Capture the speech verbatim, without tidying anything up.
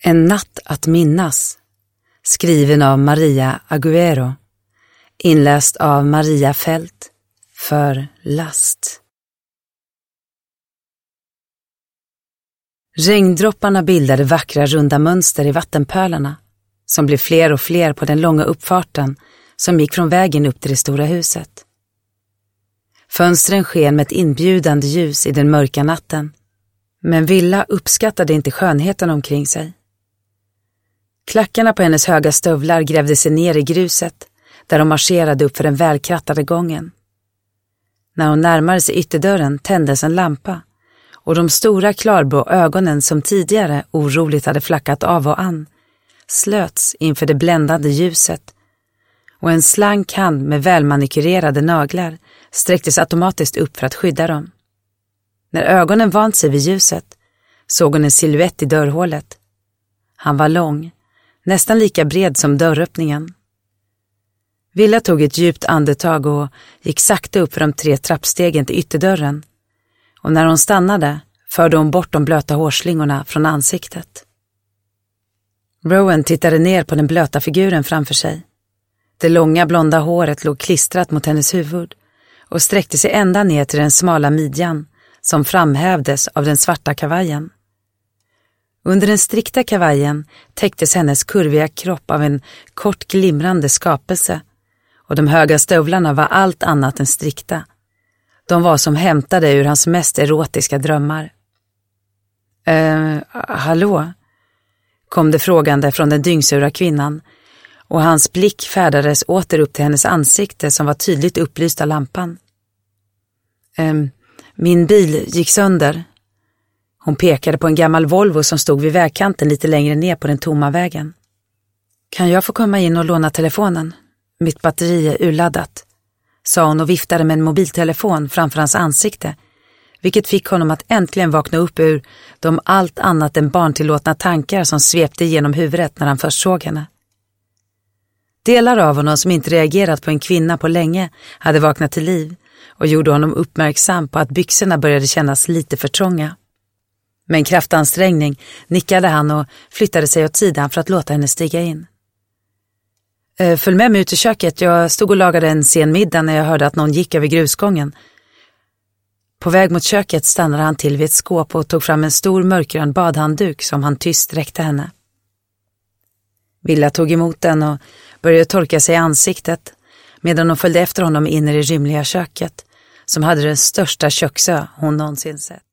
En natt att minnas, skriven av Maria Aguero, inläst av Maria Fält för Last. Regndropparna bildade vackra runda mönster i vattenpölarna, som blev fler och fler på den långa uppfarten som gick från vägen upp till det stora huset. Fönstren sken med ett inbjudande ljus i den mörka natten, men Villa uppskattade inte skönheten omkring sig. Klackarna på hennes höga stövlar grävde sig ner i gruset, där de marscherade upp för den välkrattade gången. När hon närmade sig ytterdörren tändes en lampa, och de stora klarblå ögonen som tidigare oroligt hade flackat av och an slöts inför det bländande ljuset, och en slank hand med välmanikurerade naglar sträcktes automatiskt upp för att skydda dem. När ögonen vant sig vid ljuset såg hon en silhuett i dörrhålet. Han var lång, nästan lika bred som dörröppningen. Villa tog ett djupt andetag och gick sakta upp för de tre trappstegen till ytterdörren, och när hon stannade förde hon bort de blöta hårslingorna från ansiktet. Rowan tittade ner på den blöta figuren framför sig. Det långa blonda håret låg klistrat mot hennes huvud och sträckte sig ända ner till den smala midjan som framhävdes av den svarta kavajen. Under den strikta kavajen täcktes hennes kurviga kropp av en kort glimrande skapelse, och de höga stövlarna var allt annat än strikta. De var som hämtade ur hans mest erotiska drömmar. Eh, hallå? Kom det frågande från den dyngsura kvinnan, och hans blick färdades åter upp till hennes ansikte som var tydligt upplyst av lampan. Eh, min bil gick sönder. Hon pekade på en gammal Volvo som stod vid vägkanten lite längre ner på den tomma vägen. Kan jag få komma in och låna telefonen? Mitt batteri är urladdat, sa hon och viftade med en mobiltelefon framför hans ansikte, vilket fick honom att äntligen vakna upp ur de allt annat än barntillåtna tankar som svepte genom huvudet när han först såg henne. Delar av honom som inte reagerat på en kvinna på länge hade vaknat till liv och gjorde honom uppmärksam på att byxorna började kännas lite för trånga. Med en kraftansträngning nickade han och flyttade sig åt sidan för att låta henne stiga in. Följ med mig ut i köket, jag stod och lagade en sen middag när jag hörde att någon gick över grusgången. På väg mot köket stannade han till vid ett skåp och tog fram en stor mörkgrön badhandduk som han tyst räckte henne. Villa tog emot den och började torka sig i ansiktet, medan hon följde efter honom in i det rymliga köket, som hade den största köksö hon någonsin sett.